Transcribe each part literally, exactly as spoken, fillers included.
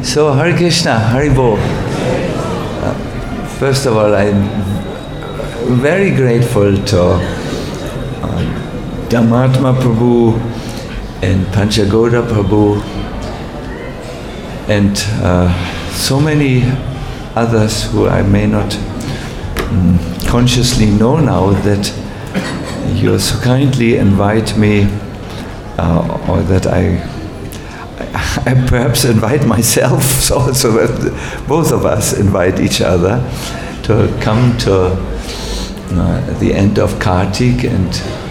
So, Hare Krishna, Haribol. Uh, first of all, I'm very grateful to uh, Dhammatma Prabhu and Panchagoda Prabhu and uh, so many others who I may not um, consciously know now, that you so kindly invite me, uh, or that I I perhaps invite myself, so, so that both of us invite each other to come to uh, the end of Kartik and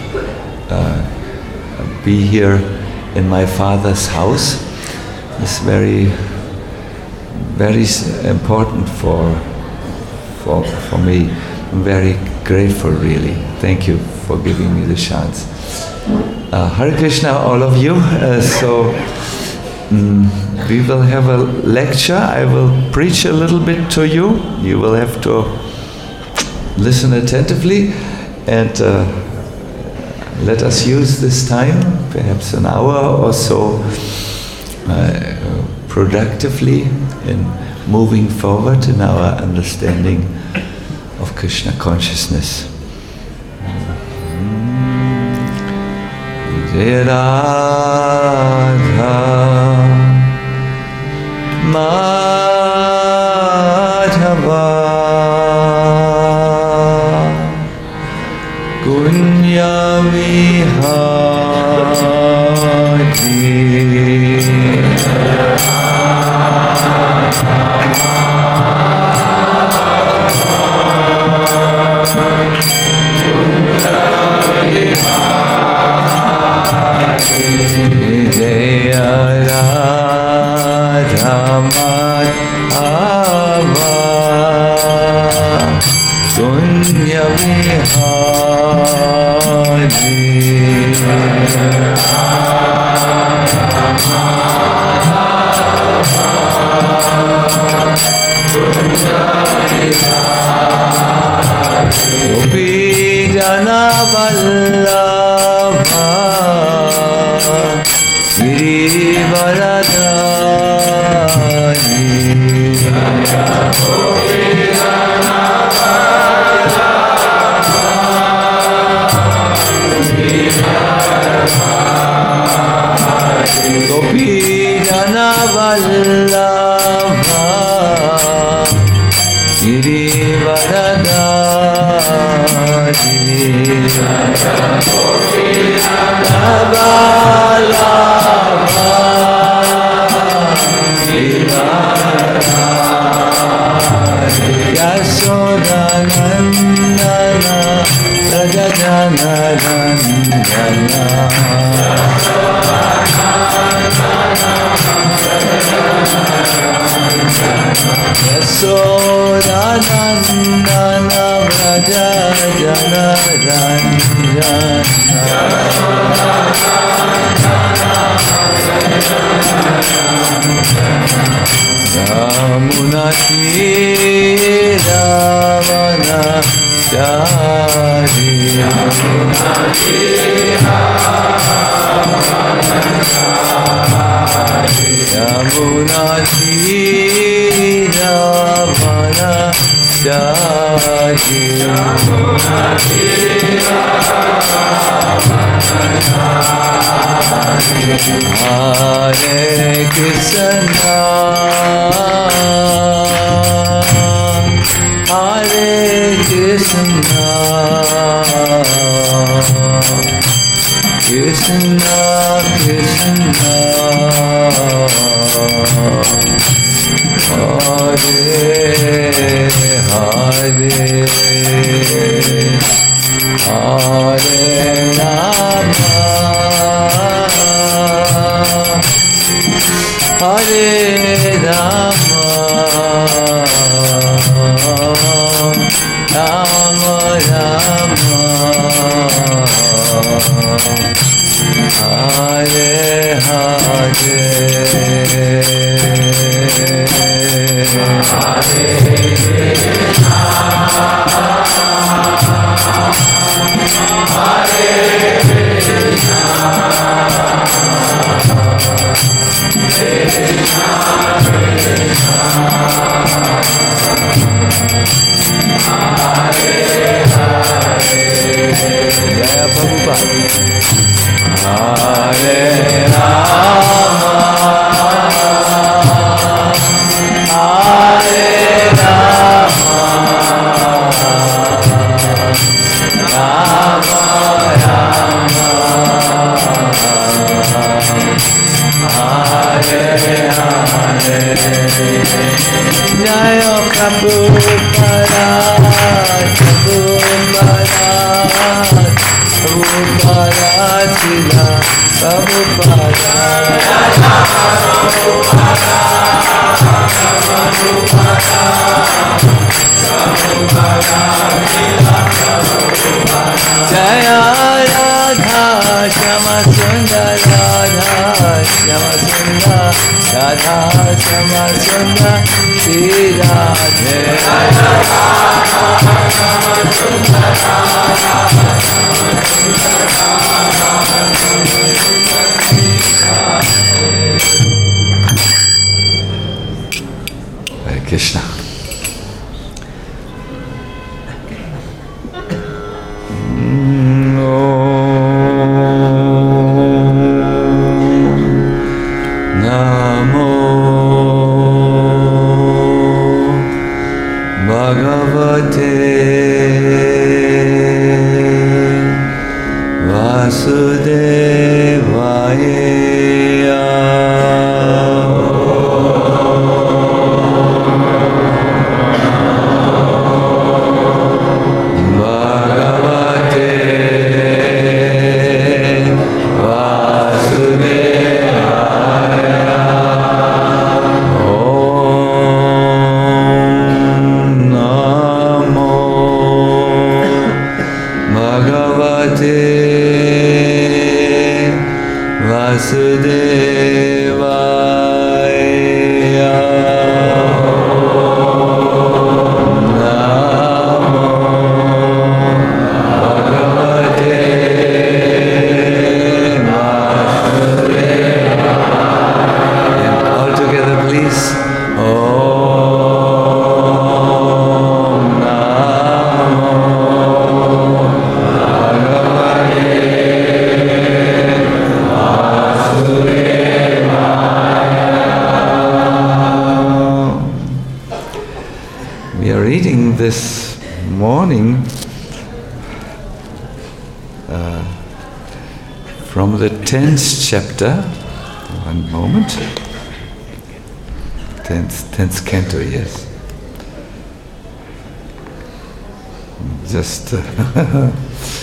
uh, be here in my father's house. It's very, very important for, for, for me. I'm very grateful, really. Thank you for giving me the chance. Uh, Hare Krishna, all of you. Uh, so. Mm, we will have a lecture. I will preach a little bit to you. You will have to listen attentively and uh, let us use this time, perhaps an hour or so, uh, productively in moving forward in our understanding of Krishna consciousness. Jai Radha Madhava Kunya Hare Krishna, Hare Krishna, Krishna Krishna, Hare Hare, Hare Rama, Hare Rama, Rama Rama, Hare Hare, Hare Krishna, Hare Krishna, Hare Jaya Prabhupada Prabhupada Prabhupada Srila Prabhupada Jaya Radha Shama Sundar Radha Shama Sundar Radha Shama Sundar Shri Radhe Hare Krishna. This morning uh, from the tenth chapter, one moment, tenth, tenth canto, yes. Just uh,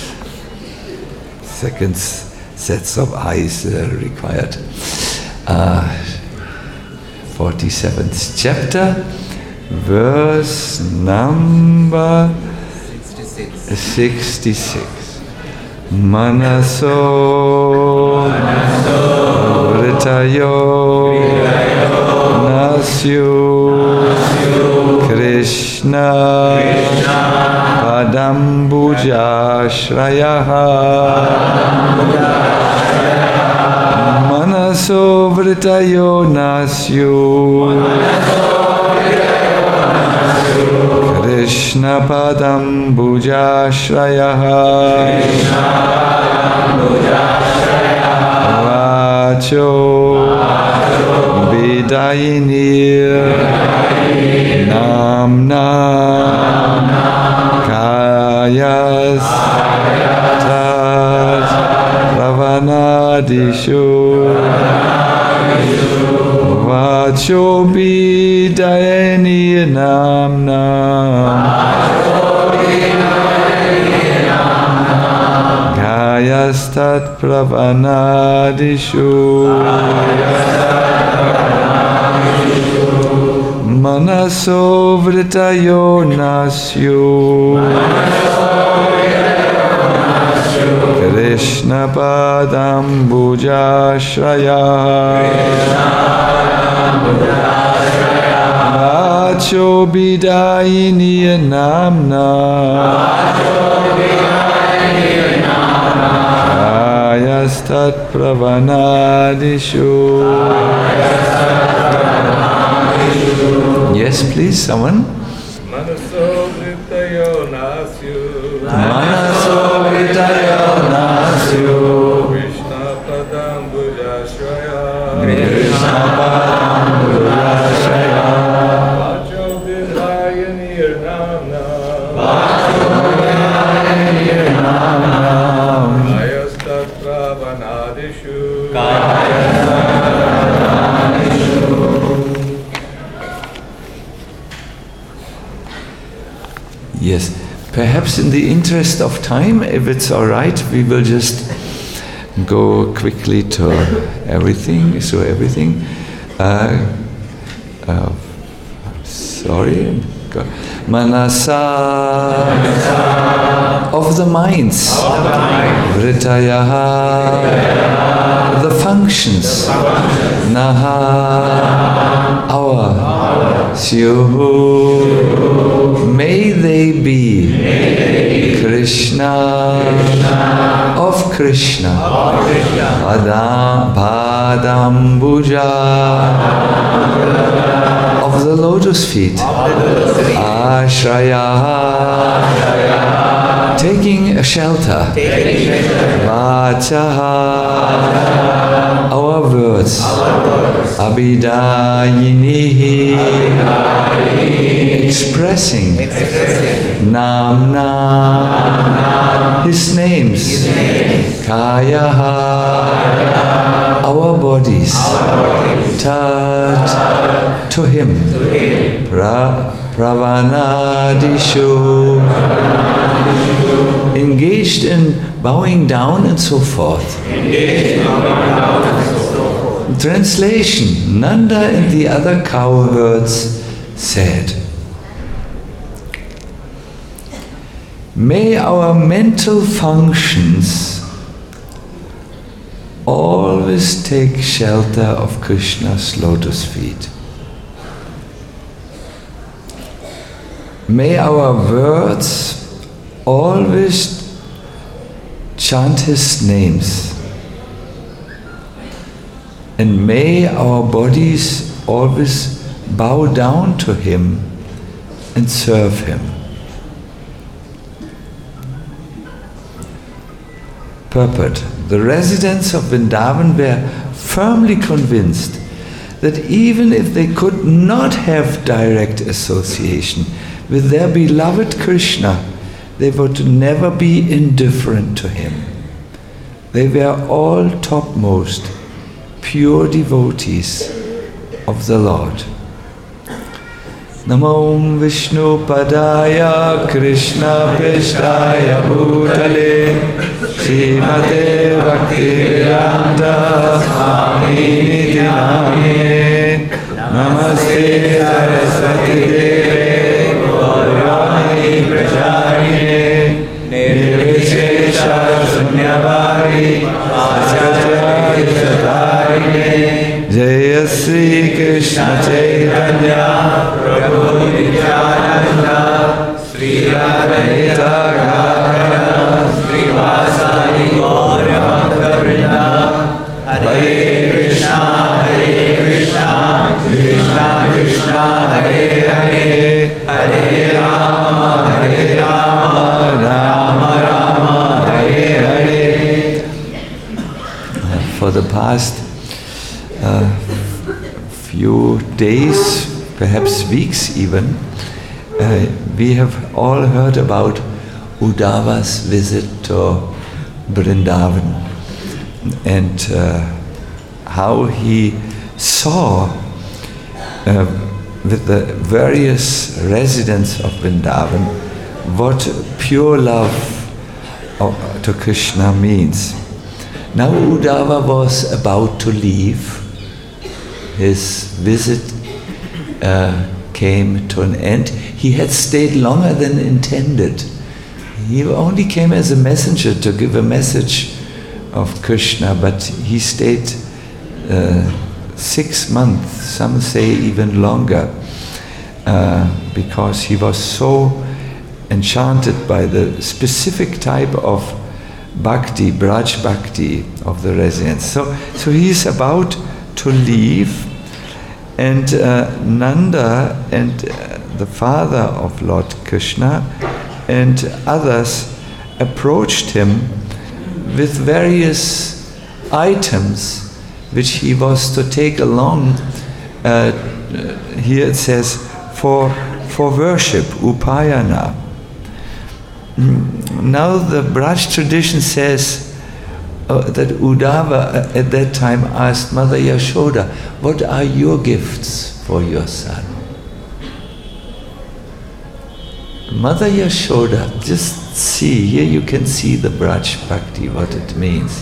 seconds, sets of eyes uh, required. Uh, forty-seventh chapter. Verse number sixty-six. Manaso Vritayo Nasyu Krishna Padambuja Shrayaha Manaso Vritayo Nasyu Krishna Padam Bujashrayaha Vacho Vidayinir Namna Kayas Tat Ravanadishu Vacho Vidayinir Namna Gayastat Pravanadishu Manaso Vritayo Nasyu Krishna Padam Bujashraya Vacho Bidayini Namna Ayastat Pravanadishu. Yes, please, someone. Manaso Vritayo Nasyu Manaso Vritayo Nasyu Krishna Padam Bujashraya Krishna Padam Bujashraya Vacho Vidayinir Namna Vacho Vidayinir Namna Kayastat Pravanadishu Kayastat Pravanadishu perhaps in the interest of time, if it's all right, we will just go quickly to everything, so everything. Uh, uh, sorry. Manasa, of the minds. Vritayaha, the functions. Naha, our. Syuhu, may they be. Krishna, of Krishna. Padam, Padambuja, of the lotus feet. Ashraya, taking a shelter. Vachaha, our words. Abhidayinihi, expressing. Namna, his names. Kayaha, our bodies. Tat, to him. Pra, Pravanadishu, engaged in bowing down and so forth. Translation: Nanda and the other cowherds said, may our mental functions always take shelter of Krishna's lotus feet. May our words always chant his names. And may our bodies always bow down to him and serve him. Purport. The residents of Vrindavan were firmly convinced that even if they could not have direct association with their beloved Krishna, they would never be indifferent to him. They were all topmost, pure devotees of the Lord. Namo Vishnu Padaya Krishna Pishtaya Bhutale Srimate Bhaktivedanta Swami Niti Namine Namaste Saraswati Deve Gaurani Pracharine Nirvishesha Sunyavari Asatya Satarine Jaya Sri Krishna Chaitanya Prabhu Nityananda Sri Radha Gadadhara Sri Vasari Gaura Bhakta Vrinda Hare Krishna Hare Krishna Krishna Krishna Hare Hare Hare Rama Hare Rama Rama Rama Hare Hare. For the past uh, few days, perhaps weeks even, uh, we have all heard about Uddhava's visit to Vrindavan and uh, how he saw uh, with the various residents of Vrindavan what pure love of, to Krishna means. Now Uddhava was about to leave. His visit uh, came to an end. He had stayed longer than intended. He only came as a messenger to give a message of Krishna, but he stayed uh, six months, some say even longer, uh, because he was so enchanted by the specific type of bhakti, Braj bhakti of the residents. So, so he is about to leave, and uh, Nanda and uh, the father of Lord Krishna and others approached him with various items which he was to take along. Uh, here it says for for worship, upayana. Now the Braj tradition says uh, that Uddhava uh, at that time asked Mother Yashoda, what are your gifts for your son? Mother Yashoda, just see, here you can see the Braj Bhakti, what it means.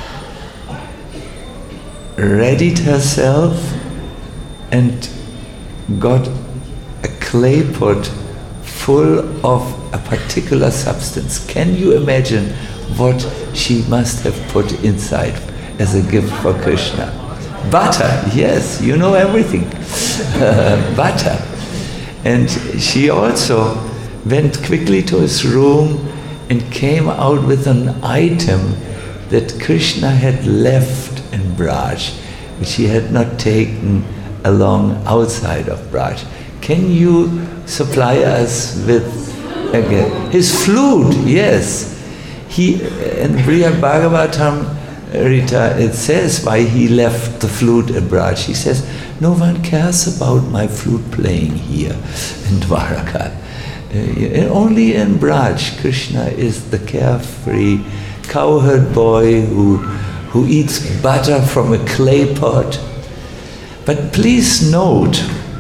Readied herself and got a clay pot full of a particular substance. Can you imagine what she must have put inside as a gift for Krishna? Butter, yes, you know everything. Butter. And she also went quickly to his room and came out with an item that Krishna had left in Braj, which he had not taken along outside of Braj. Can you supply us with again his flute? Yes. He in Brihad Bhagavatam, Rita, it says why he left the flute in Braj. He says, no one cares about my flute playing here in Dwaraka. Uh, only in Braj, Krishna is the carefree cowherd boy who, who eats butter from a clay pot. But please note,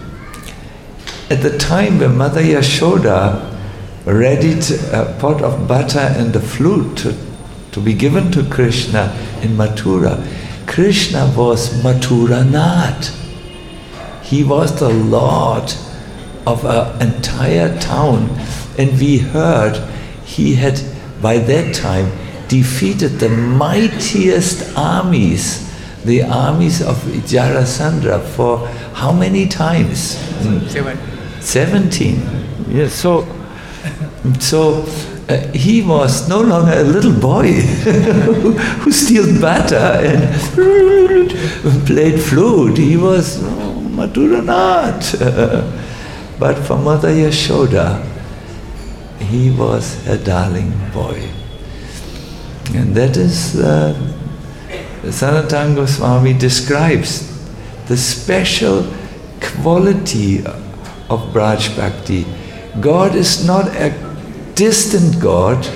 at the time when Mother Yashoda readied a pot of butter and a flute to, to be given to Krishna in Mathura, Krishna was Mathura Nath. He was the lord of an entire town, and we heard he had by that time defeated the mightiest armies, the armies of Jarasandha, for how many times? Seven. Seventeen. Yes. So, so uh, he was no longer a little boy who, who steals butter and played flute. He was oh, Mathura Nath. But for Mother Yashoda, he was a darling boy. And that is, uh, Sanatana Goswami describes the special quality of Braj Bhakti. God is not a distant God,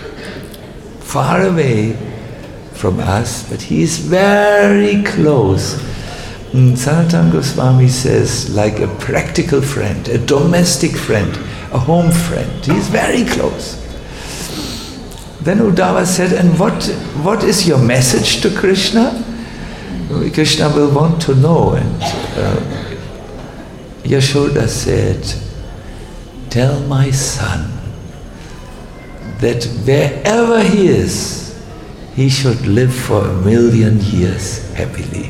far away from us, but He is very close. And Sanatana Goswami says, like a practical friend, a domestic friend, a home friend. He is very close. Then Uddhava said, and what, what is your message to Krishna? Krishna will want to know. And uh, Yashoda said, tell my son that wherever he is, he should live for a million years happily.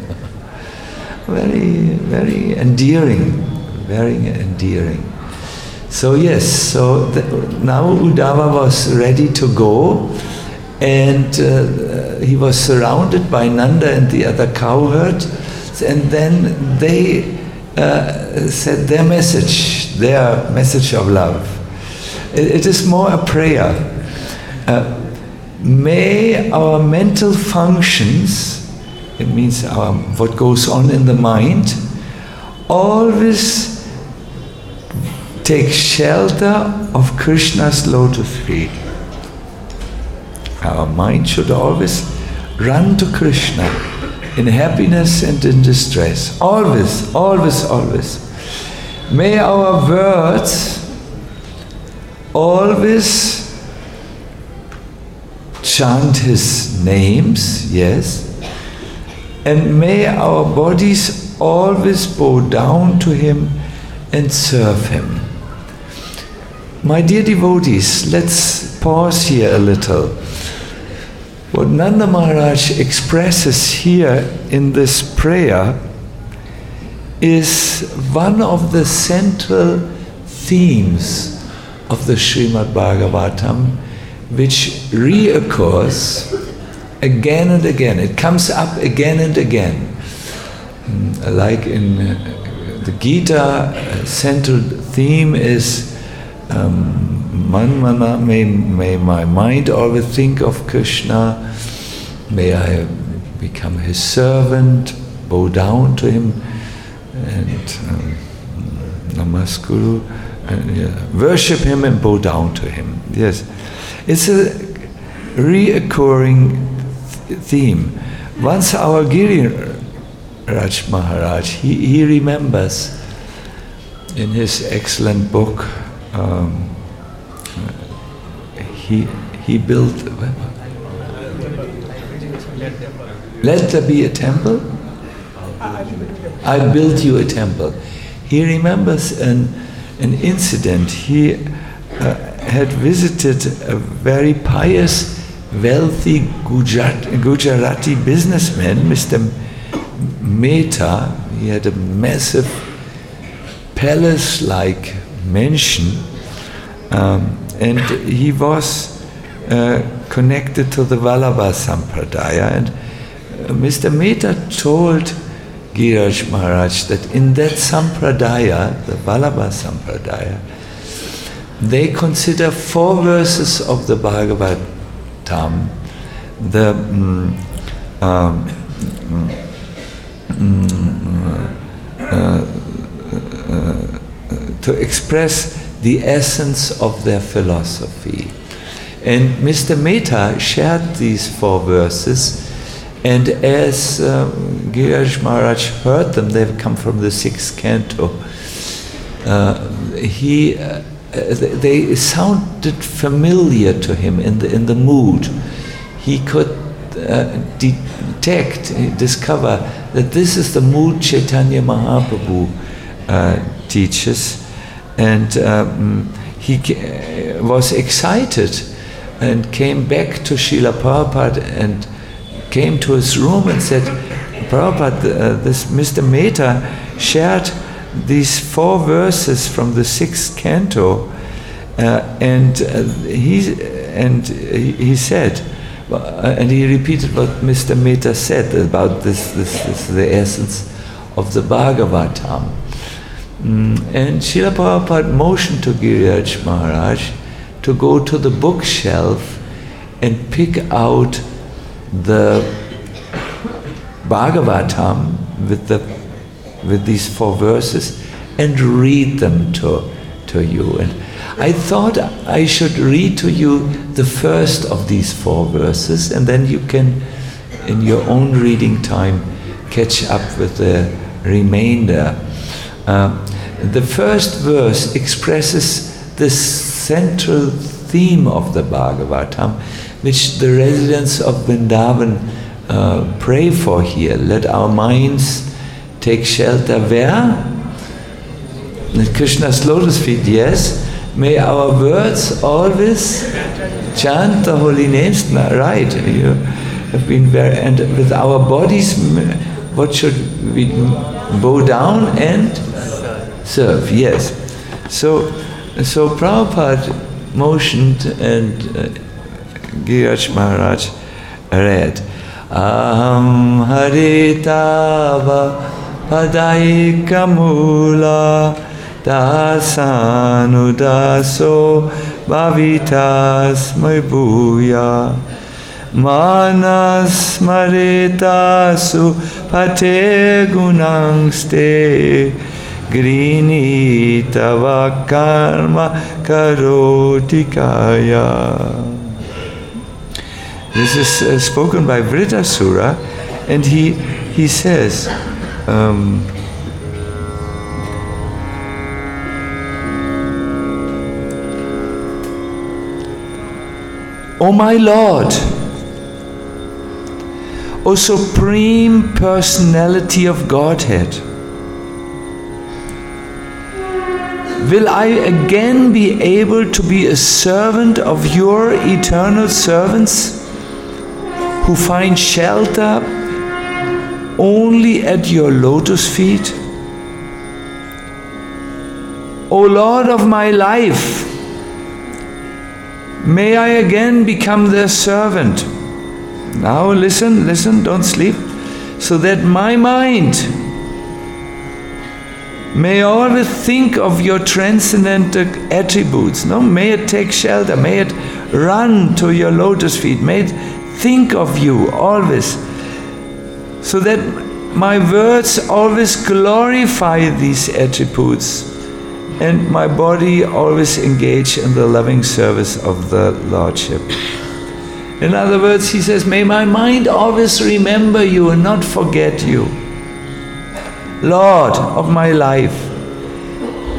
Very, very endearing, very endearing. So yes, so the, now Uddhava was ready to go, and uh, he was surrounded by Nanda and the other cowherds, and then they uh, said their message, their message of love. It, it is more a prayer. Uh, may our mental functions, it means our, what goes on in the mind, always take shelter of Krishna's lotus feet. Our mind should always run to Krishna in happiness and in distress. Always, always, always. May our words always chant His names, yes, and may our bodies always bow down to Him and serve Him. My dear devotees, let's pause here a little. What Nanda Maharaj expresses here in this prayer is one of the central themes of the Srimad Bhagavatam, which reoccurs again and again. It comes up again and again. Like in the Gita, a central theme is um, Manmana, may, may my mind always think of Krishna, may I become His servant, bow down to Him, and um, Namaskuru, and yeah, worship Him and bow down to Him. Yes, it's a reoccurring th- theme. Once our Giriraj Maharaj, he, he remembers in his excellent book, um, he he built. Let there be a temple. I built you a temple. He remembers an an incident. He uh, had visited a very pious, wealthy Gujarat, Gujarati businessman, Mister Mehta. He had a massive palace-like mansion, um, and he was uh, connected to the Vallabha Sampradaya. And uh, Mister Mehta told Giriraj Maharaj that in that Sampradaya, the Vallabha Sampradaya, they consider four verses of the Bhagavatam, the mm, um, mm, uh, uh, to express the essence of their philosophy. And Mister Mehta shared these four verses, and as um, Giriraj Maharaj heard them, they've come from the sixth canto, uh, he, uh, they sounded familiar to him in the, in the mood. He could uh, detect, discover that this is the mood Chaitanya Mahaprabhu uh, teaches, and um, he ca- was excited and came back to Srila Prabhupada and came to his room and said, Prabhupada, uh, this Mister Mehta shared these four verses from the sixth canto, uh, and uh, he and he, he said, uh, and he repeated what Mister Mehta said about this, this, this the essence of the Bhagavatam. Mm, and Srila Prabhupada motioned to Giriraj Maharaj to go to the bookshelf and pick out the Bhagavatam with the with these four verses and read them to to you. And I thought I should read to you the first of these four verses, and then you can, in your own reading time, catch up with the remainder. Uh, the first verse expresses the central theme of the Bhagavatam, which the residents of Vrindavan uh, pray for here. Let our minds take shelter where? At Krishna's lotus feet, yes. May our words always chant the holy names. Right, you have been very, and with our bodies, what should we bow down and serve? Yes. So, so Prabhupada motioned, and uh, Giriraj Maharaj read, Aham haritava padaika mula dasanu daso bhavitas bhuya manas maritasu pate gunangste grini tava karma karotikaya. This is uh, spoken by Vritasura, and he he says, um, O my Lord, O Supreme Personality of Godhead, will I again be able to be a servant of your eternal servants who find shelter only at your lotus feet? O Lord of my life, may I again become their servant. Now listen, listen, don't sleep. So that my mind may always think of your transcendental attributes. No, may it take shelter, may it run to your lotus feet, may it think of you always, so that my words always glorify these attributes and my body always engage in the loving service of the Lordship. In other words, he says, may my mind always remember you and not forget you. Lord of my life,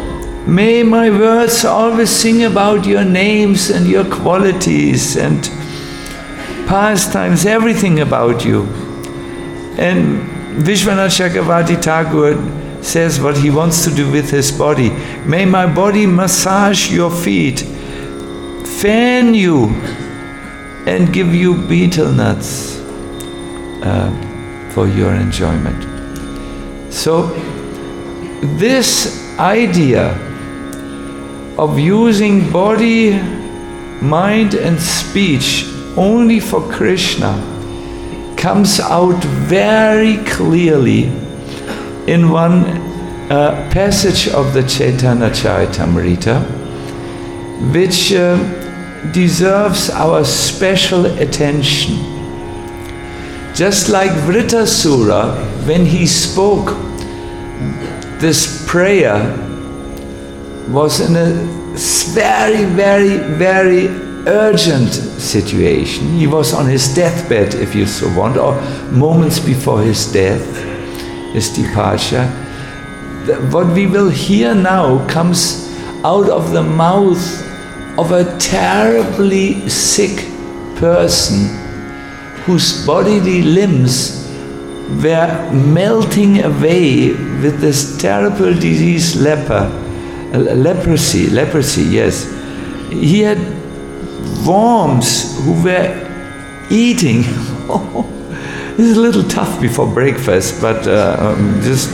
May my words always sing about your names and your qualities and pastimes, everything about you. And Vishwanath Chakravarti Thakur says what he wants to do with his body. May my body massage your feet, fan you, and give you betel nuts uh, for your enjoyment. So this idea of using body, mind and speech only for Krishna comes out very clearly in one uh, passage of the Chaitanya Charitamrita, which uh, deserves our special attention. Just like Vritasura, when he spoke, this prayer was in a very, very, very urgent situation. He was on his deathbed, if you so want, or moments before his death, his departure. What we will hear now comes out of the mouth of a terribly sick person whose bodily limbs were melting away with this terrible disease, leper, leprosy, leprosy, yes. He had worms who were eating. This is a little tough before breakfast, but uh, um, just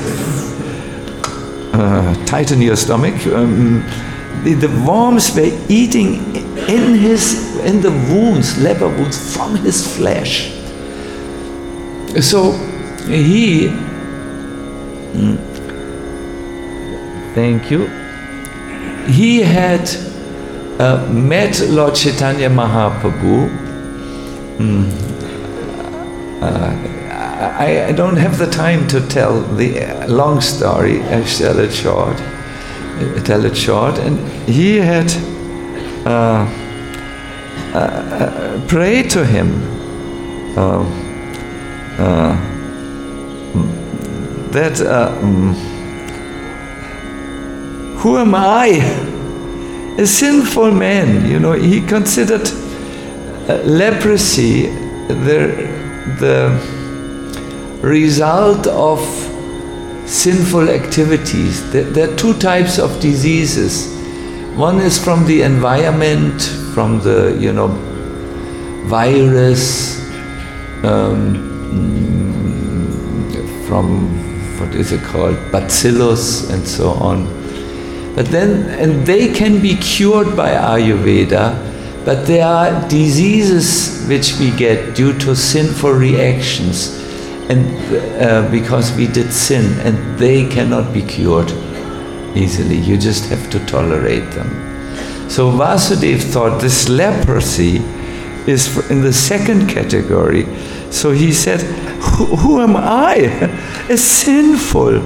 uh, tighten your stomach. Um, the, the worms were eating in his, in the wounds, leper wounds, from his flesh. So he, mm, thank you, he had uh, met Lord Chaitanya Mahaprabhu. Mm, uh, I, I don't have the time to tell the long story. I tell it short. I tell it short. And he had uh, uh, uh, prayed to him. Uh, uh, that uh, um, who am I? A sinful man. You know, he considered uh, leprosy the the result of sinful activities. There, there are two types of diseases. One is from the environment, from the, you know, virus, um, from, what is it called, bacillus and so on. But then, and they can be cured by Ayurveda, but there are diseases which we get due to sinful reactions, and uh, because we did sin, and they cannot be cured easily. You just have to tolerate them. So Vasudeva thought this leprosy is in the second category. So he said, who, who am I? A sinful,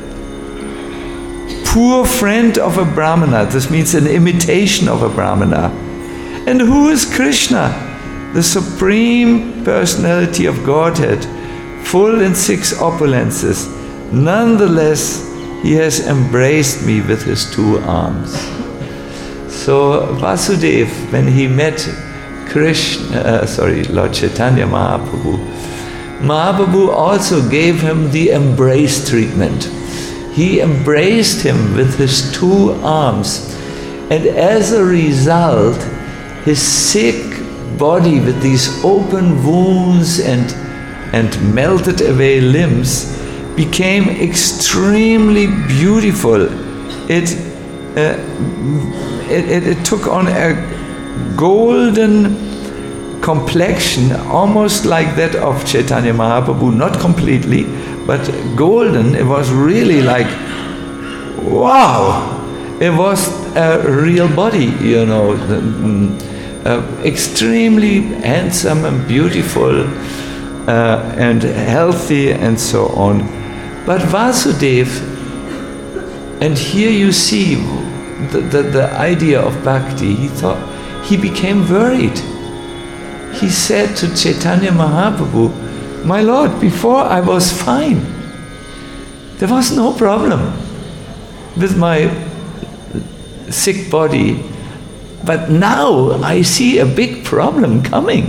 poor friend of a Brahmana. This means an imitation of a Brahmana. And who is Krishna? The Supreme Personality of Godhead, full in six opulences. Nonetheless, he has embraced me with his two arms. So Vasudeva, when he met Krishna, uh, sorry, Lord Chaitanya Mahaprabhu, Mahaprabhu also gave him the embrace treatment. He embraced him with his two arms, and as a result, his sick body with these open wounds and and melted away limbs became extremely beautiful. It, uh, it, it, it took on a golden complexion, almost like that of Chaitanya Mahaprabhu, not completely, but golden. It was really like, wow! It was a real body, you know, uh, extremely handsome and beautiful, Uh, and healthy and so on. But Vasudeva, and here you see the, the, the idea of bhakti, he thought, he became worried. He said to Chaitanya Mahaprabhu, my Lord, before I was fine. There was no problem with my sick body. But now I see a big problem coming.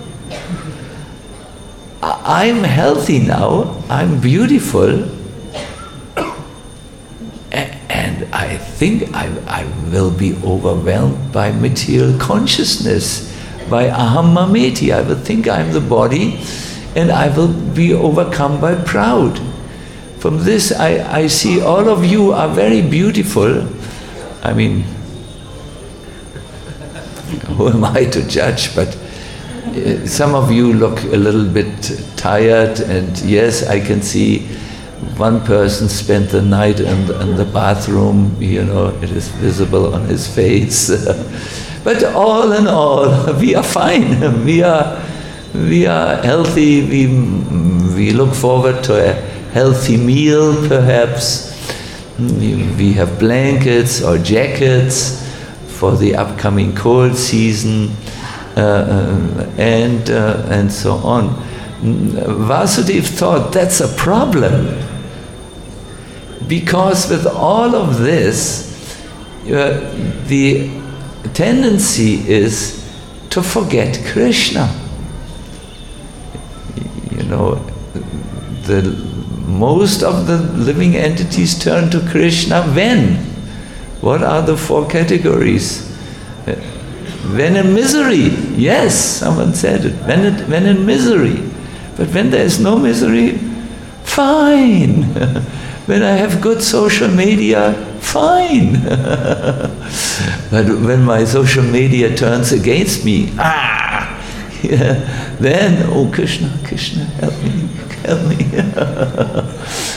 I'm healthy now, I'm beautiful, and I think I, I will be overwhelmed by material consciousness, by aham mameti. I will think I'm the body, and I will be overcome by pride. From this I, I see all of you are very beautiful. I mean, who am I to judge, but uh, some of you look a little bit tired, and yes, I can see one person spent the night in the, in the bathroom, you know, it is visible on his face. But all in all, we are fine, we are, we are healthy, we, we look forward to a healthy meal perhaps, we have blankets or jackets for the upcoming cold season, uh, uh, and uh, and so on. Vasudeva thought that's a problem, because with all of this, uh, the tendency is to forget Krishna. You know, the most of the living entities turn to Krishna when? What are the four categories? When in misery, yes, someone said it, when, it, when in misery. But when there is no misery, fine. When I have good social media, fine. But when my social media turns against me, ah, yeah, then, oh Krishna, Krishna, help me, help me.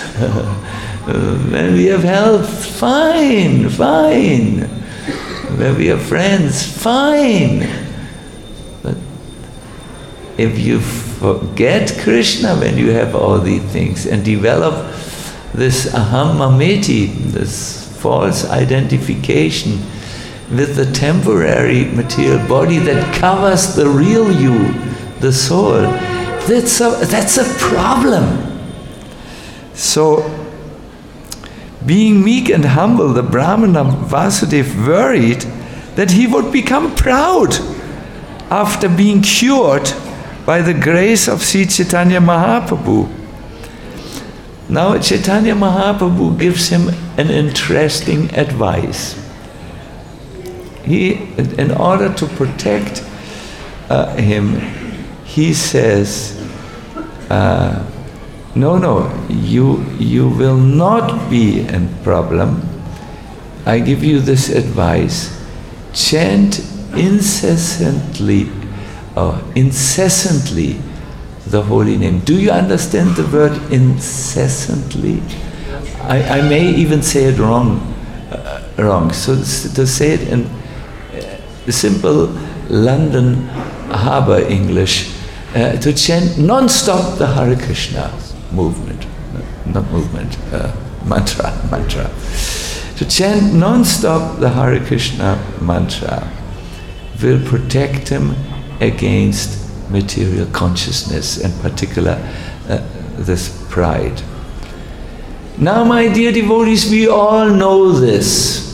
When we have health, fine, fine. When we have friends, fine. But if you forget Krishna when you have all these things and develop this aham mameti, this false identification with the temporary material body that covers the real you, the soul, that's a, that's a problem. So, being meek and humble, the Brahmana Vasudeva worried that he would become proud after being cured by the grace of Sri Chaitanya Mahaprabhu. Now Chaitanya Mahaprabhu gives him an interesting advice. He, in order to protect uh, him, he says, uh, no, no, you, you will not be in problem. I give you this advice. Chant incessantly, or incessantly, the holy name. Do you understand the word incessantly? I, I may even say it wrong. Uh, wrong. So to say it in uh, simple London Harbour English, uh, to chant non-stop the Hare Krishna movement, not movement, uh, mantra, mantra. To chant non-stop the Hare Krishna mantra will protect him against material consciousness, in particular uh, this pride. Now, my dear devotees, we all know this.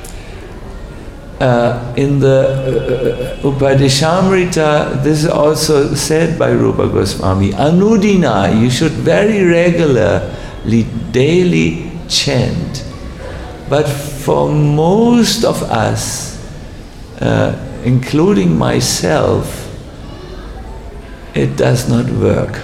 Uh, in the uh, Upadeshamrita, this is also said by Rupa Goswami, Anudina, you should very regularly, daily chant. But for most of us, uh, including myself, it does not work.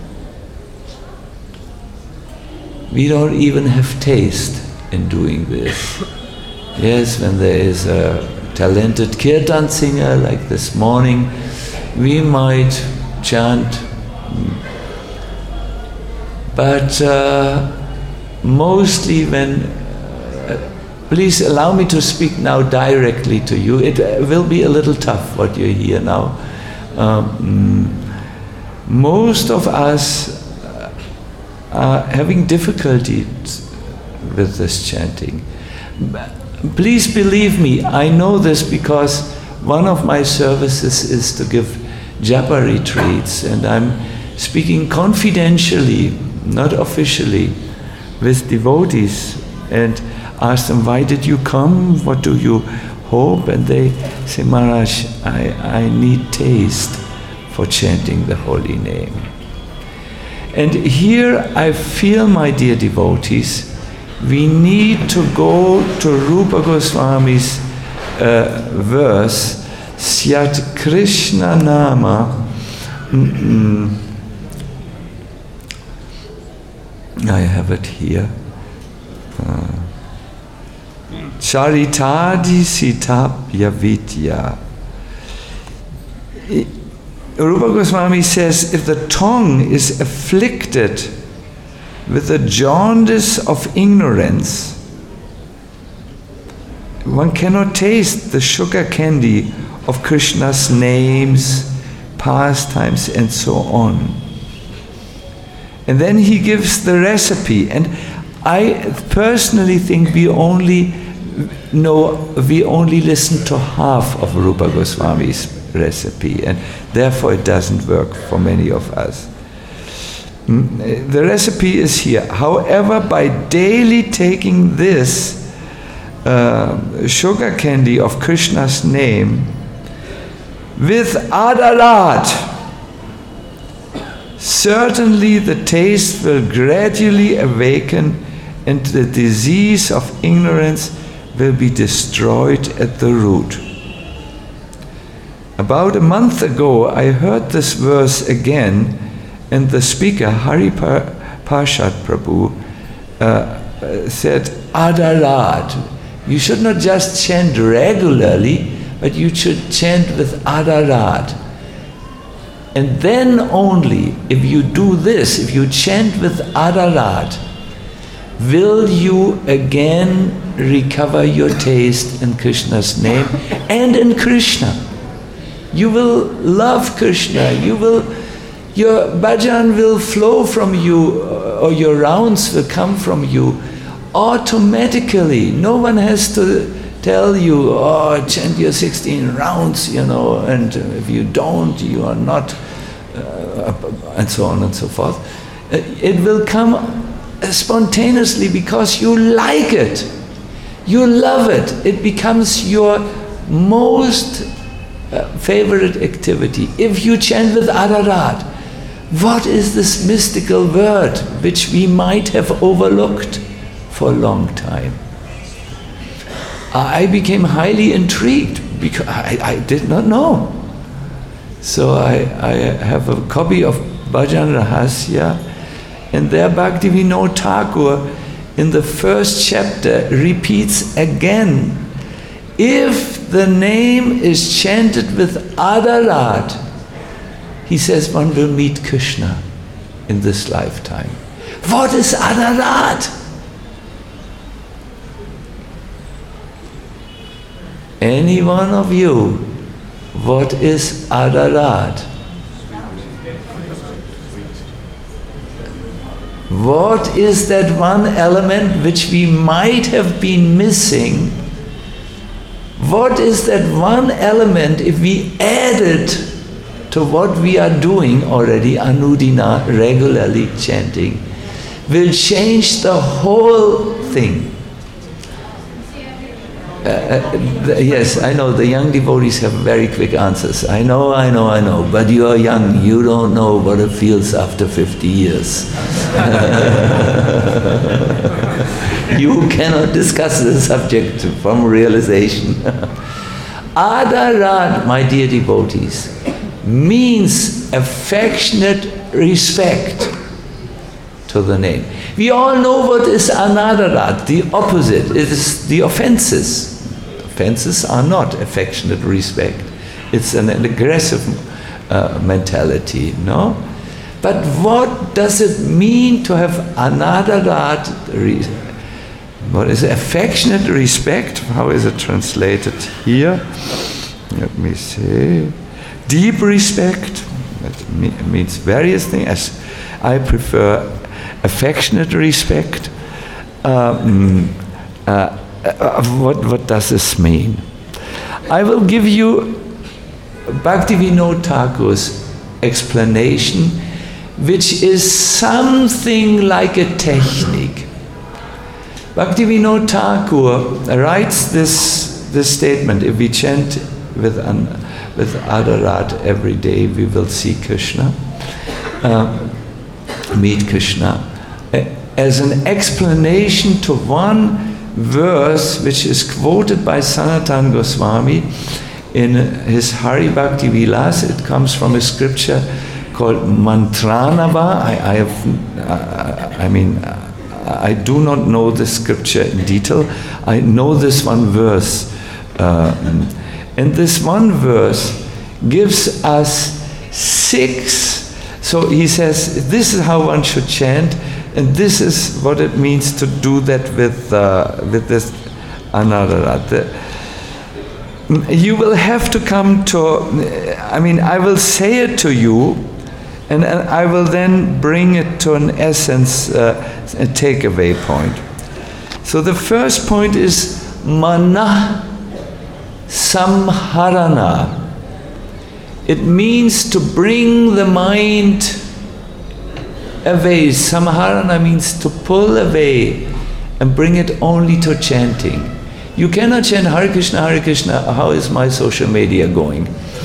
We don't even have taste in doing this. Yes, when there is a talented kirtan singer like this morning, we might chant. But uh, mostly when, uh, please allow me to speak now directly to you. It will be a little tough what you hear now. Um, most of us are having difficulties with this chanting. Please believe me, I know this because one of my services is to give japa retreats, and I'm speaking confidentially, not officially, with devotees. And ask them, why did you come? What do you hope? And they say, Maharaj, I, I need taste for chanting the holy name. And here I feel, my dear devotees, we need to go to Rupa Goswami's uh, verse, Syat Krishna Nama. Mm-mm. I have it here. Uh, Charitadi Sitapya Vidya. Rupa Goswami says, if the tongue is afflicted with the jaundice of ignorance, one cannot taste the sugar candy of Krishna's names, pastimes, and so on. And then he gives the recipe, and I personally think we only know, we only listen to half of Rupa Goswami's recipe, and therefore it doesn't work for many of us. The recipe is here. However, by daily taking this uh, sugar candy of Krishna's name with adarat, certainly the taste will gradually awaken and the disease of ignorance will be destroyed at the root. About a month ago, I heard this verse again, and the speaker, Hari Parshad Prabhu, uh, said, Adarat. You should not just chant regularly, but you should chant with Adarat. And then only, if you do this, if you chant with Adarat, will you again recover your taste in Krishna's name and in Krishna. You will love Krishna, you will, your bhajan will flow from you, or your rounds will come from you automatically. No one has to tell you, oh, chant your sixteen rounds, you know, and if you don't, you are not, uh, and so on and so forth. It will come spontaneously because you like it, you love it. It becomes your most Uh, favorite activity. If you chant with Adarat, what is this mystical word which we might have overlooked for a long time? I became highly intrigued because I, I did not know. So I, I have a copy of Bhajan Rahasya, and there Bhaktivinoda Thakur in the first chapter repeats again, if the name is chanted with Adarat, he says one will meet Krishna in this lifetime. What is Adarat? Any one of you, what is Adarat? What is that one element which we might have been missing? What is that one element, if we add it to what we are doing already, Anudina, regularly chanting, will change the whole thing. Uh, the, yes, I know the young devotees have very quick answers. I know, I know, I know, but you are young, you don't know what it feels after fifty years. You cannot discuss the subject from realization. Adarat, my dear devotees, means affectionate respect to the name. We all know what is anadarat, the opposite. It is the offenses. Offenses are not affectionate respect. It's an, an aggressive uh, mentality, no? But what does it mean to have anadarat? What is affectionate respect? How is it translated here? Let me see. Deep respect. That means various things. I prefer affectionate respect. Um, uh, uh, what, what does this mean? I will give you Bhaktivinoda Thakur's explanation, which is something like a technique. Bhaktivinoda Thakur writes this, this statement: if we chant with, an, with Adarat every day, we will see Krishna, uh, meet Krishna, as an explanation to one verse which is quoted by Sanatana Goswami in his Hari Bhakti Vilas. It comes from a scripture called Mantranava. I, I have, uh, I mean, I do not know the scripture in detail. I know this one verse. Uh, and this one verse gives us six. So he says, this is how one should chant, and this is what it means to do that with, uh, with this Anadarat. You will have to come to, I mean, I will say it to you, and, and I will then bring it to an essence, uh, a takeaway point. So the first point is Mana Samharana. It means to bring the mind away. Samharana means to pull away and bring it only to chanting. You cannot chant Hare Krishna, Hare Krishna, how is my social media going?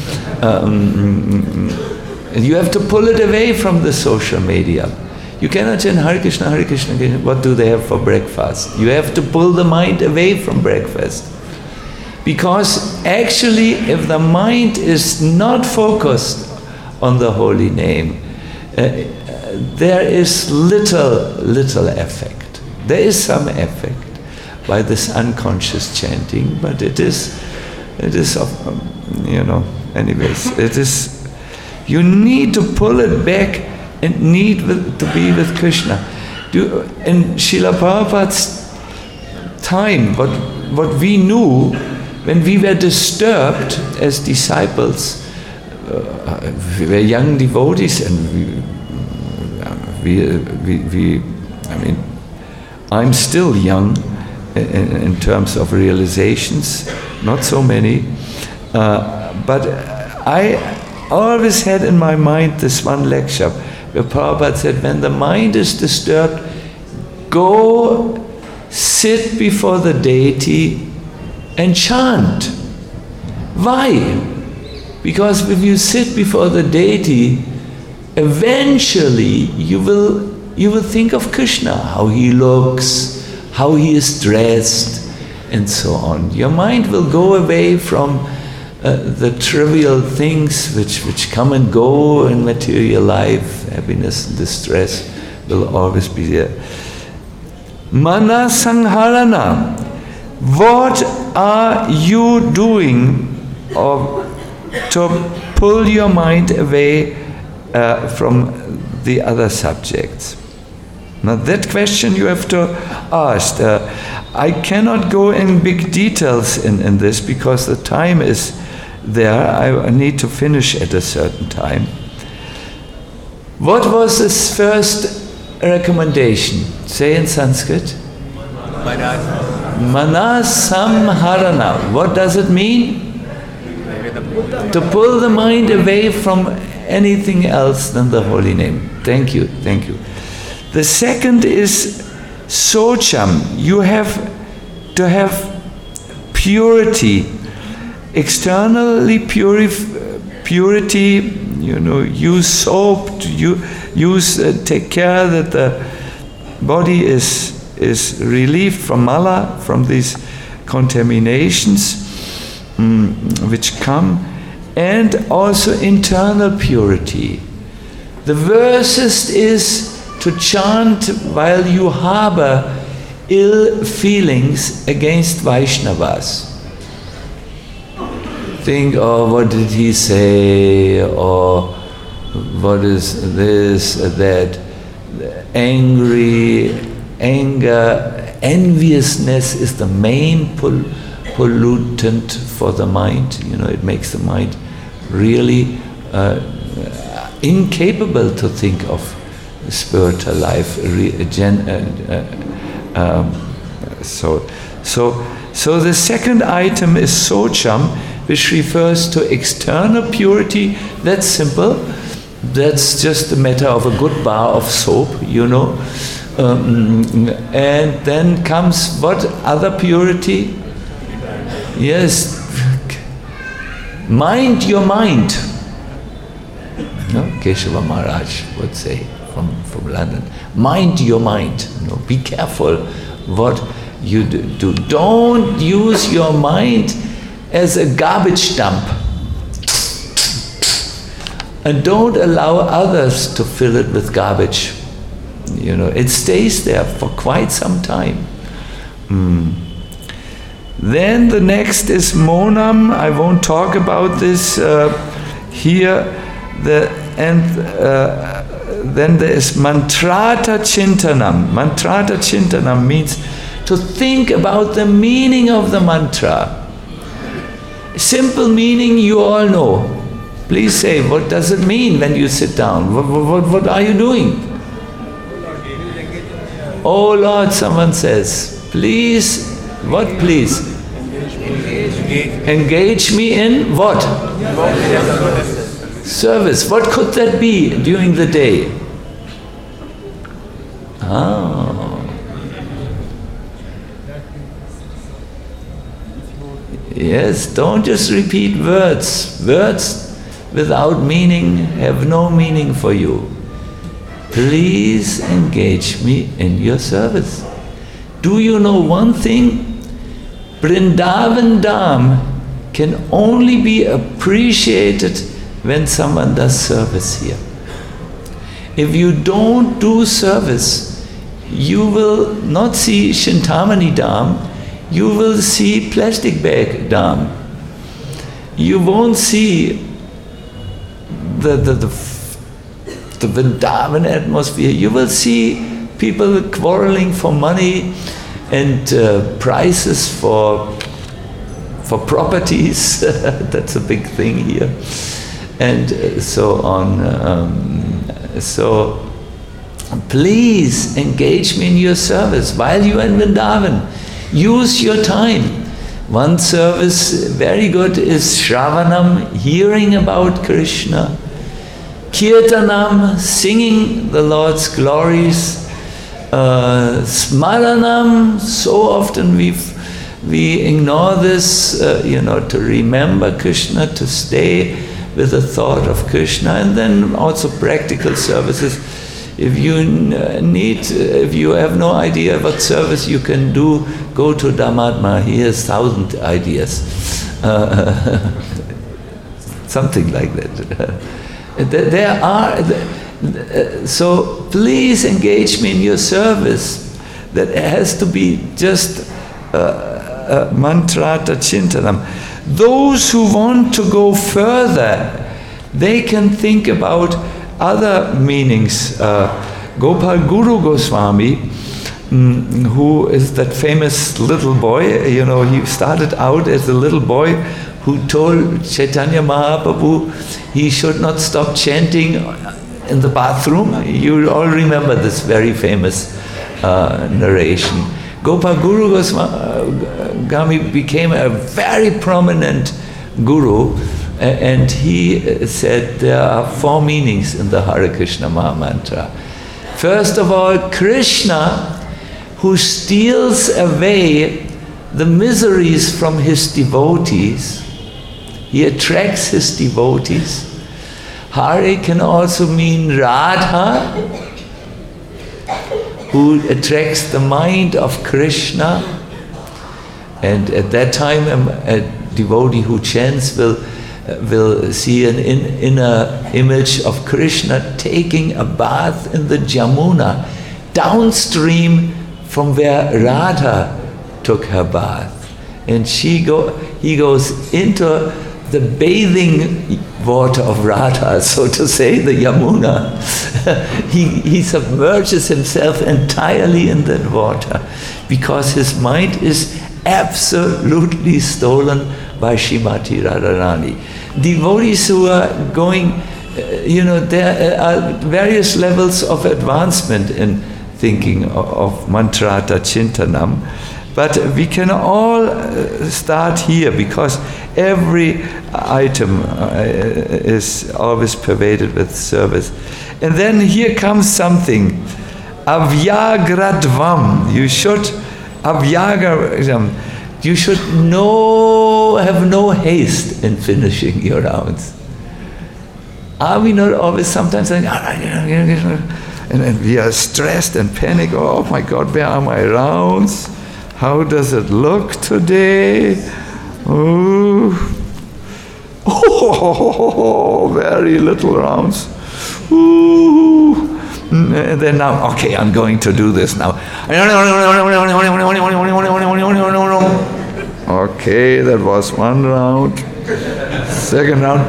Um, you have to pull it away from the social media. You cannot chant Hare Krishna, Hare Krishna, what do they have for breakfast? You have to pull the mind away from breakfast. Because actually, if the mind is not focused on the holy name, uh, there is little, little effect. There is some effect by this unconscious chanting, but it is, it is, of, um, you know, anyways, it is, you need to pull it back and need with, to be with Krishna. Do, in Srila Prabhupada's time, what, what we knew, when we were disturbed as disciples, uh, we were young devotees, and we, we, we, we I mean, I'm still young in, in terms of realizations, not so many, uh, but I always had in my mind this one lecture where Prabhupada said, when the mind is disturbed, go sit before the deity and chant. Why? Because if you sit before the deity, eventually you will you will think of Krishna, how he looks, how he is dressed, and so on. Your mind will go away from uh, the trivial things which, which come and go in material life. Happiness and distress will always be there. Mana Sangharana. What are you doing or to pull your mind away uh, from the other subjects? Now that question you have to ask. Uh, I cannot go in big details in, in this because the time is there. I need to finish at a certain time. What was this first recommendation? Say in Sanskrit. Manasamharana. What does it mean? To pull the mind away from anything else than the holy name. Thank you, thank you. The second is socham. You have to have purity, externally purif- purity. You know, use soap. To use uh, take care that the body is is relieved from mala, from these contaminations um, which come, and also internal purity. The worst is to chant while you harbor ill feelings against Vaishnavas. Think, oh, what did he say, or what is this, that, angry, anger, enviousness is the main pol- pollutant for the mind. You know, it makes the mind really uh, incapable to think of spiritual life. Re- gen- uh, uh, um, so, so, so the second item is socham, which refers to external purity. That's simple. That's just a matter of a good bar of soap, you know. Um, and then comes what other purity? Yes, mind your mind. No? Keshava Maharaj would say from, from London, mind your mind. You know, be careful what you do. Don't use your mind as a garbage dump. And don't allow others to fill it with garbage. You know, it stays there for quite some time. Mm. Then the next is Monam. I won't talk about this uh, here. The, and uh, then there is Mantrata Chintanam. Mantrata Chintanam means to think about the meaning of the mantra. Simple meaning you all know. Please say, what does it mean when you sit down? What, what, what are you doing? Oh Lord, someone says, please, what please? Engage, Engage me in what? Service. What could that be during the day? Ah. Yes, don't just repeat words. Words without meaning have no meaning for you. Please engage me in your service. Do you know one thing? Vrindavan Dham can only be appreciated when someone does service here. If you don't do service, you will not see Chintamani Dham, you will see plastic bag Dham. You won't see the, the, the, the Vrindavan atmosphere. You will see people quarreling for money and uh, prices for, for properties. That's a big thing here. And uh, so on. Um, so please engage me in your service while you are in Vrindavan. Use your time. One service, very good, is Shravanam, hearing about Krishna. Kirtanam, singing the Lord's glories. Uh, Smaranam, so often we we ignore this, uh, you know, to remember Krishna, to stay with the thought of Krishna. And then also practical services. If you need, if you have no idea what service you can do, go to Dhammatma. He has thousand ideas. Uh, something like that. There are, so please engage me in your service. That has to be just uh, uh, mantrata chintanam. Those who want to go further, they can think about other meanings. Uh, Gopal Guru Goswami, mm, who is that famous little boy, you know, he started out as a little boy who told Chaitanya Mahaprabhu he should not stop chanting in the bathroom. You all remember this very famous uh, narration. Gopal Guru Goswami became a very prominent guru. And he said there are four meanings in the Hare Krishna Maha Mantra. First of all, Krishna, who steals away the miseries from his devotees. He attracts his devotees. Hare can also mean Radha, who attracts the mind of Krishna. And at that time, a devotee who chants will will see an in, inner image of Krishna taking a bath in the Jamuna, downstream from where Radha took her bath. And she go, he goes into the bathing water of Radha, so to say, the Yamuna. he, he submerges himself entirely in that water because his mind is absolutely stolen by Shrimati Radharani. Devotees who are going, uh, you know, there are various levels of advancement in thinking of, of mantrata chintanam, but we can all uh, start here because every item uh, is always pervaded with service. And then here comes something. avyagradvam. You should avyagra. You should no have no haste in finishing your rounds. Are we not always sometimes saying, and, and we are stressed and panic, oh my God, where are my rounds? How does it look today? Oh, oh very little rounds. Ooh. And then now, okay, I'm going to do this now. Okay, that was one round. Second round.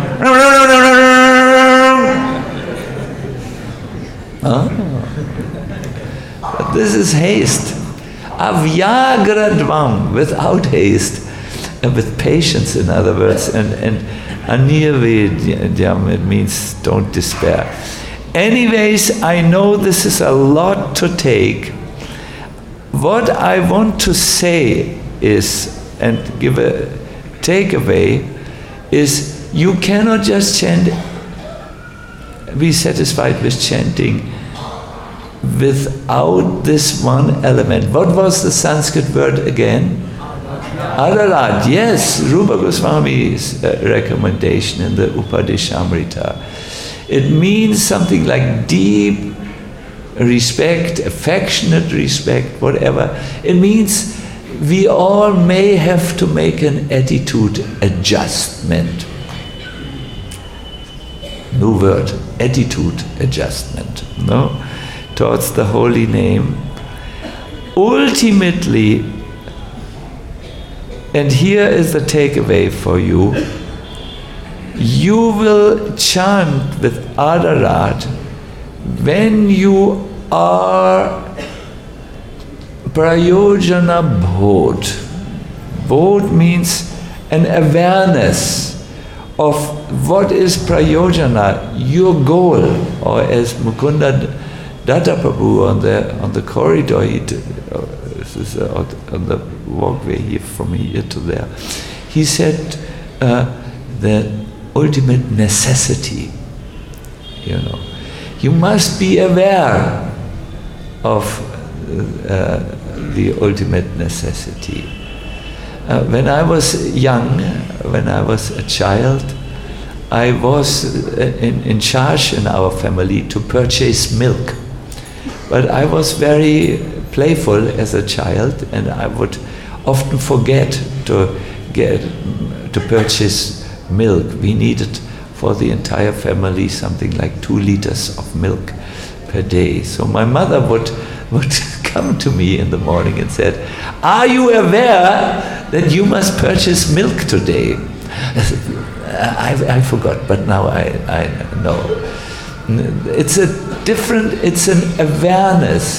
Oh. But this is haste. Avyagradvam, without haste, and with patience, in other words. And, and anirvedyam, it means don't despair. Anyways, I know this is a lot to take. What I want to say is, and give a takeaway, is you cannot just chant, be satisfied with chanting without this one element. What was the Sanskrit word again? Adarat. Yes, Rupa Goswami's uh, recommendation in the Upadeshamrita. It means something like deep respect, affectionate respect, whatever. It means we all may have to make an attitude adjustment. New word, attitude adjustment, no? Towards the holy name. Ultimately, and here is the takeaway for you, you will chant with Adarat when you are prayojana bodh. Bodh means an awareness of what is prayojana, your goal. Or as Mukunda Datta Prabhu on the on the corridor, he did, uh, this is uh, on the walkway here from here to there, he said uh, the ultimate necessity. You know, you must be aware of uh, the ultimate necessity. Uh, when I was young, when I was a child, I was in, in charge in our family to purchase milk. But I was very playful as a child, and I would often forget to get to purchase milk. We needed for the entire family something like two liters of milk per day. So my mother would would come to me in the morning and said, "Are you aware that you must purchase milk today?" I said, I, I forgot, but now I, I know. It's a different, it's an awareness.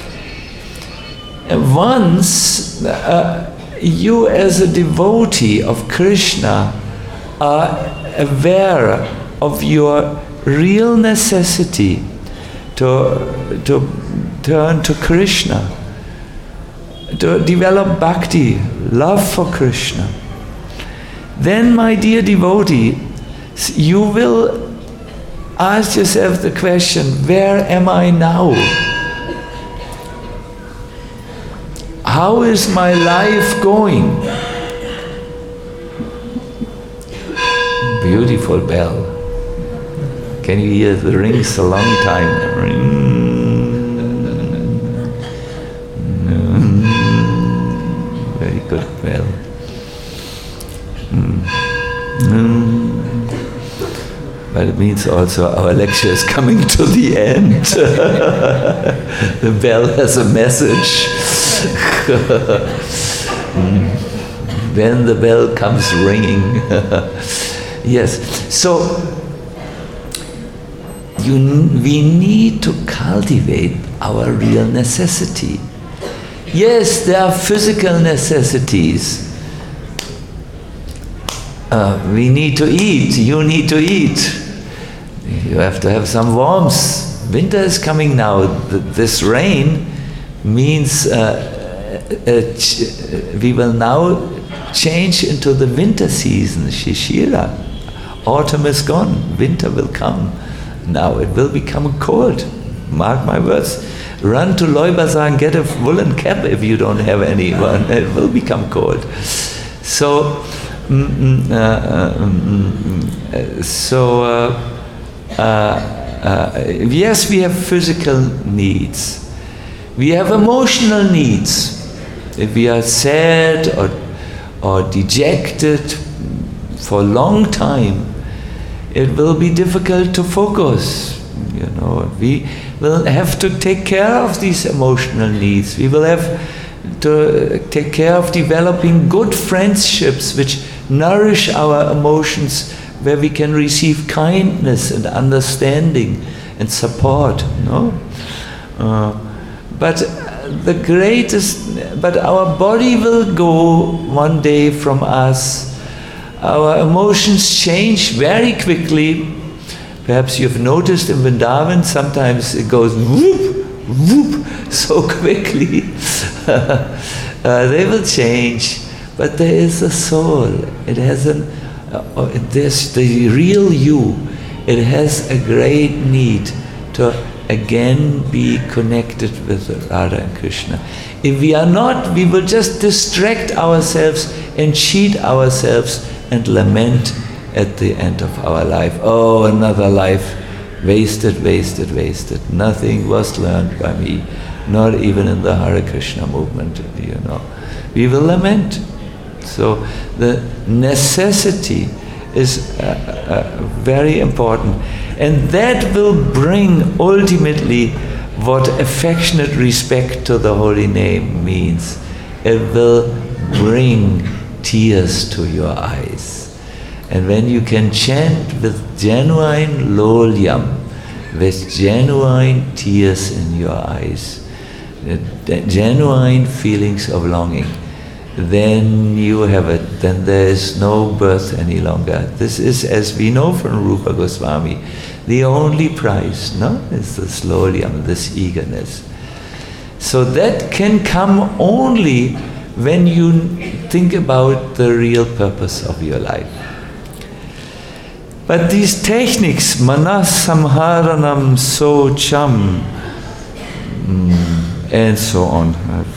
And once uh, you as a devotee of Krishna are aware of your real necessity to, to turn to Krishna, to develop bhakti, love for Krishna, then, my dear devotee, you will ask yourself the question, where am I now? How is my life going? Beautiful bell. Can you hear the rings a long time? Ring. Very good bell. Mm. Mm. But it means also our lecture is coming to the end. The bell has a message. Mm. When the bell comes ringing. Yes. So you, we need to cultivate our real necessity. Yes, there are physical necessities. Uh, we need to eat, you need to eat. You have to have some warmth. Winter is coming now. This rain means uh, uh, ch- we will now change into the winter season, Shishira. Autumn is gone, winter will come. Now it will become cold. Mark my words. run to Loy Bazaar and get a woolen cap if you don't have any one. It will become cold. So, mm, uh, mm, so uh, uh, uh, yes, we have physical needs. We have emotional needs. If we are sad or or dejected for a long time, it will be difficult to focus. You know, we will have to take care of these emotional needs. We will have to take care of developing good friendships which nourish our emotions, where we can receive kindness and understanding and support. No, uh, but the greatest. But our body will go one day from us. Our emotions change very quickly. Perhaps you've noticed in Vrindavan, sometimes it goes whoop, whoop, so quickly. uh, they will change, but there is a soul. It has an, uh, there's the real you. It has a great need to again be connected with Radha and Krishna. If we are not, we will just distract ourselves and cheat ourselves and lament at the end of our life. Oh, another life wasted, wasted, wasted. Nothing was learned by me, not even in the Hare Krishna movement, you know. We will lament. So the necessity is uh, uh, very important. And that will bring ultimately what affectionate respect to the holy name means. It will bring tears to your eyes. And when you can chant with genuine lolyam, with genuine tears in your eyes, genuine feelings of longing, then you have it, then there is no birth any longer. This is, as we know from Rupa Goswami, the only prize, no? Is this lolyam, this eagerness. So that can come only when you think about the real purpose of your life. But these techniques, manas samharanam socham, mm, and so on.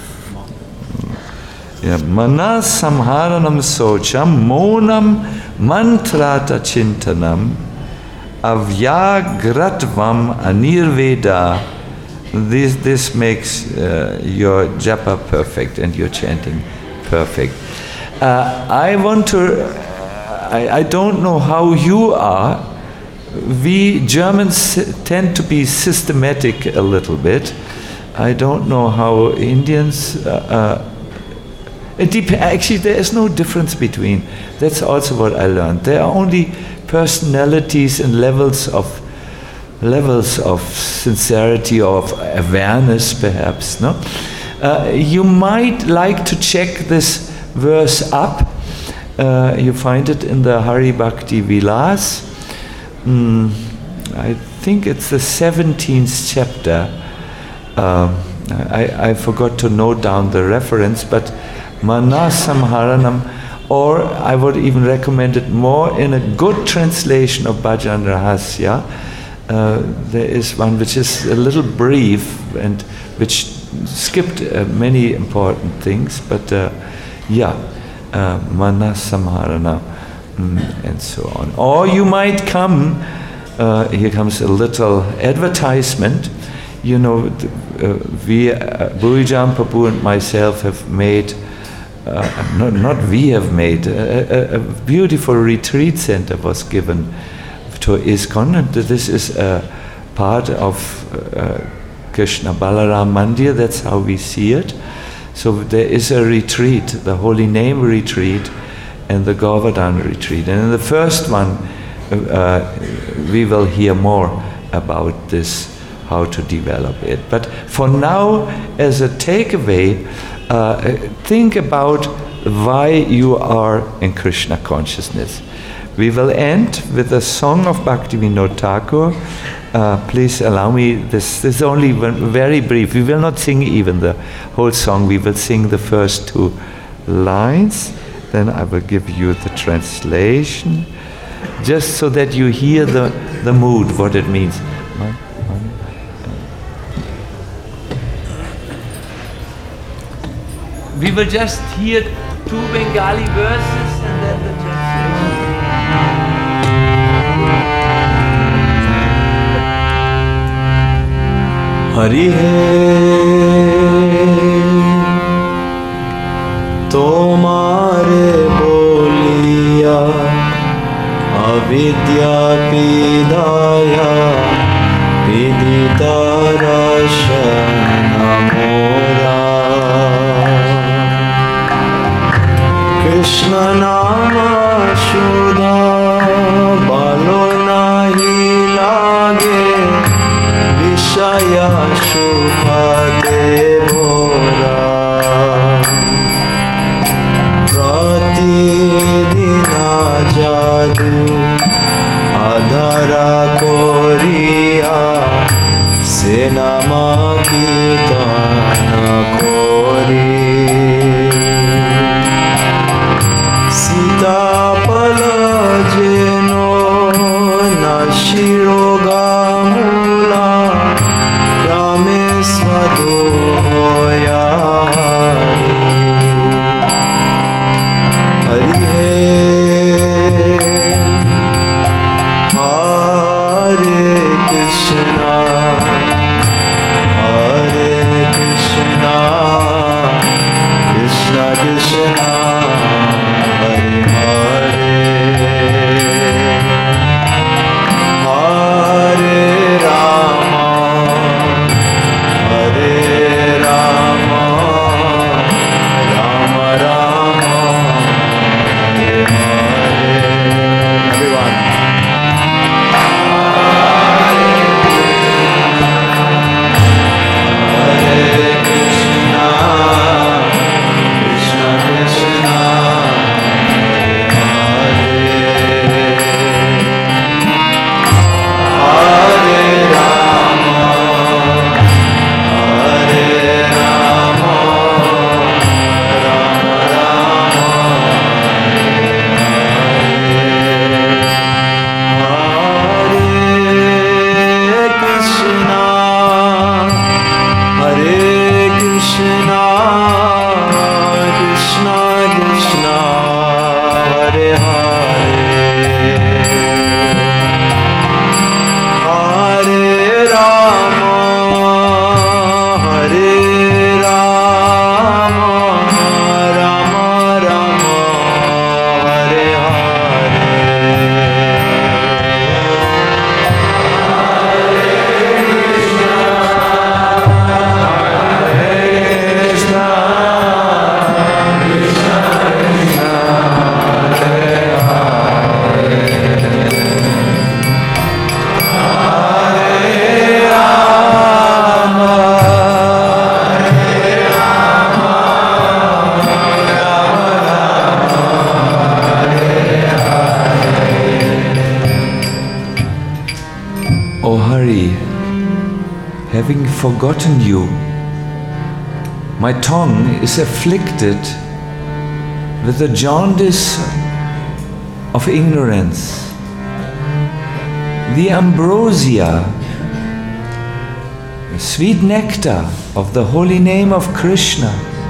Yeah, manas samharanam socham, monam mantrata chintanam, avyagratvam anirveda. This, this makes uh, your japa perfect and your chanting perfect. Uh, I want to... I, I don't know how you are. We Germans tend to be systematic a little bit. I don't know how Indians... Uh, uh, it dep- actually, there is no difference between. That's also what I learned. There are only personalities and levels of levels of sincerity or of awareness, perhaps. No, uh, you might like to check this verse up. Uh, you find it in the Hari Bhakti Vilas. Mm, I think it's the seventeenth chapter. Uh, I, I forgot to note down the reference, but Manasamharanam, or I would even recommend it more in a good translation of Bhajan Rahasya. Uh, there is one which is a little brief and which skipped uh, many important things, but uh, yeah. Uh, Manasamharana, mm, and so on. Or you might come, uh, here comes a little advertisement. You know, uh, we, uh, Bhurijam Prabhu and myself have made, uh, not, not we have made, a, a, a beautiful retreat center was given to ISKCON, and this is a part of uh, Krishna Balaram Mandir, that's how we see it. So there is a retreat, the Holy Name retreat and the Govardhan retreat. And in the first one, uh, we will hear more about this, how to develop it. But for now, as a takeaway, uh, think about why you are in Krishna consciousness. We will end with a song of Bhaktivinoda Thakur. Uh, please allow me, this, this is only one, very brief. We will not sing even the whole song. We will sing the first two lines. Then I will give you the translation, just so that you hear the, the mood, what it means. We will just hear two Bengali verses and then the translation. Hari Tomare boliya avidya pidaya pidita rashana mora Krishna nama shudha balo nahi lage Vishaya shubha devora Pratidina jadu adhara koriya senama kitana kori Sita pala jeno nashiro gamula Rame svado hoya Hari Hare Krishna Hare Krishna Krishna Krishna Hare Hare Hare Rama Hare Rama Rama Rama Hare Hare Everyone Hare Krishna Krishna Krishna Hare Rama Hare Rama Rama Rama Hare Krishna Hare Krishna Krishna Krishna Hare Hare Hare Rama Hare Rama Rama Rama Hare Hare O Hari, having forgotten you, my tongue is afflicted with the jaundice of ignorance. The ambrosia, the sweet nectar of the holy name of Krishna,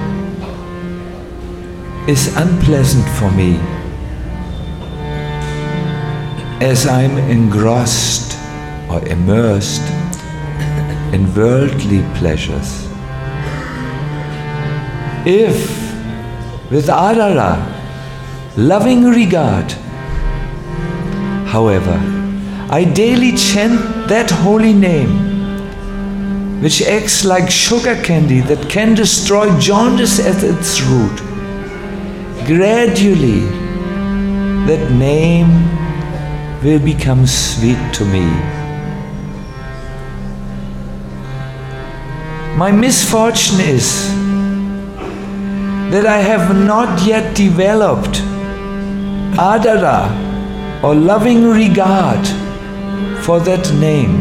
is unpleasant for me, as I am engrossed or immersed in worldly pleasures. If with adara, loving regard, however, I daily chant that holy name, which acts like sugar candy that can destroy jaundice at its root, gradually that name will become sweet to me. My misfortune is that I have not yet developed adara or loving regard for that name.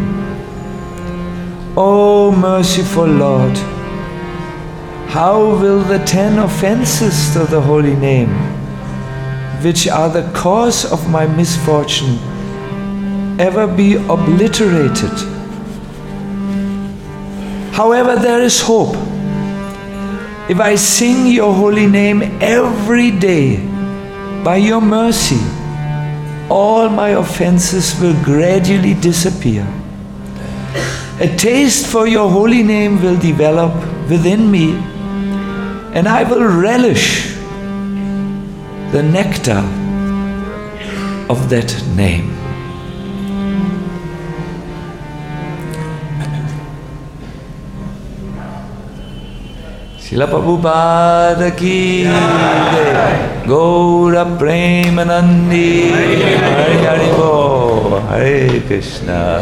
O merciful Lord, how will the ten offenses to the holy name, which are the cause of my misfortune, ever be obliterated? However, there is hope. If I sing your holy name every day, by your mercy, all my offenses will gradually disappear. A taste for your holy name will develop within me, and I will relish the nectar of that name. Srila Prabhupada ki jai, Gaura Premanandi, Hari Hari Bo, Hare Krishna.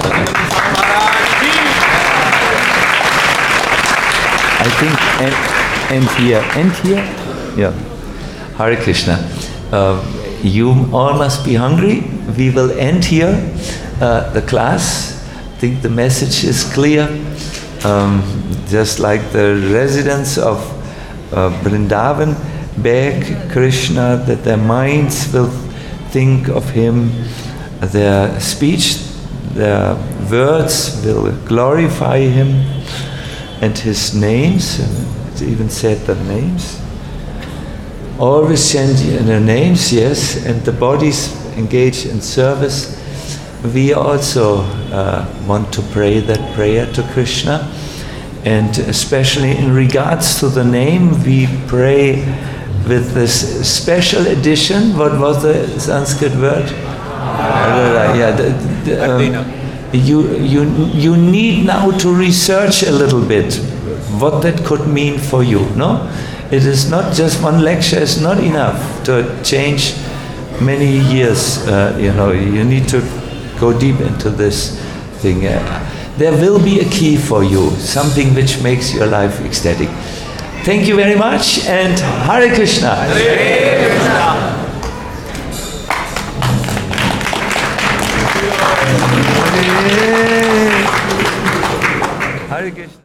I think end, end here, end here? Yeah. Hare Krishna. Uh, you all must be hungry. We will end here uh, the class. I think the message is clear. Um, just like the residents of uh, Vrindavan beg Krishna that their minds will think of him, their speech, their words will glorify him, and his names, it even said the names, always chant their names, yes, and the bodies engage in service. We also uh, want to pray that prayer to Krishna, and especially in regards to the name, we pray with this special edition. What was the Sanskrit word? Yeah, the, the, um, you you you need now to research a little bit what that could mean for you. No, it is not just one lecture is not enough to change many years. Uh, you know, you need to go deep into this thing. Uh, there will be a key for you, something which makes your life ecstatic. Thank you very much, and Hare Krishna. Hare Krishna. Hare Krishna.